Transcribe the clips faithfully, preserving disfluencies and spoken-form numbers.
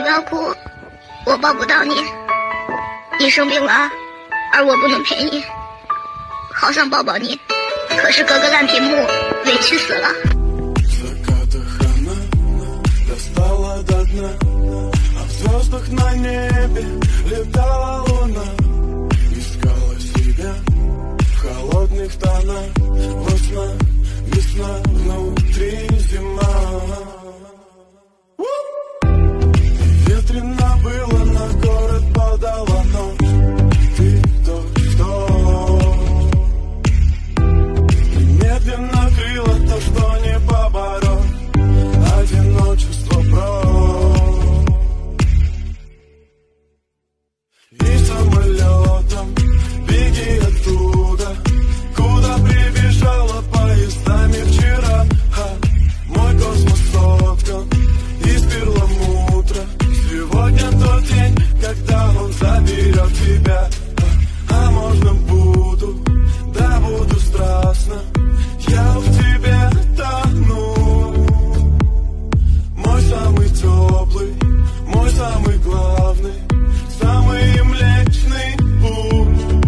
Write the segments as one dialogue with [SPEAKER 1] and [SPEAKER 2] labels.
[SPEAKER 1] 不要哭，我抱不到你。你生病了，而我不能陪你。好想抱抱你，可是隔个烂屏幕，委屈死了。
[SPEAKER 2] Ветрено было, на город подала ночь. Ты дождь, дождь. И медленно крыло то, что не побороть. Одиночество прочь. И самолетом беги оттуда, куда прибежала поездами вчера. Ха, мой космос соткан из перламутра. Сегодня тот день, когда он заберет тебя. А, а можно буду, да буду страстно. Я в тебе тону. Мой самый теплый, мой самый главный, самый млечный путь.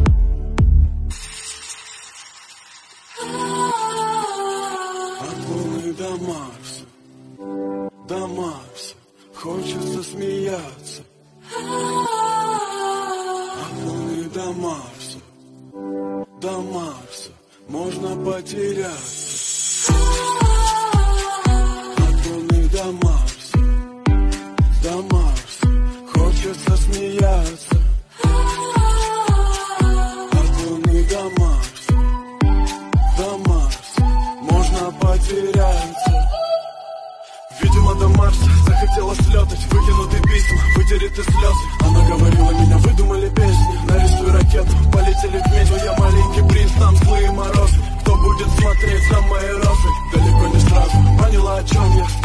[SPEAKER 2] От Луны до Марса, до Марса хочется смеяться. От Луны до Марса, до Марса можно потеряться. От Луны до Марса, до Марса хочется смеяться. От Луны до Марса, до Марса можно потеряться. Видимо, до Марса захотела слетать, выкинуты письма, вытереть и слезы. Она говорила, меня выдумали песни, нарисуй ракету, полетели вместе. Я маленький принц, там злые морозы. Кто будет смотреть за моей розой? Далеко не сразу поняла, о чем я.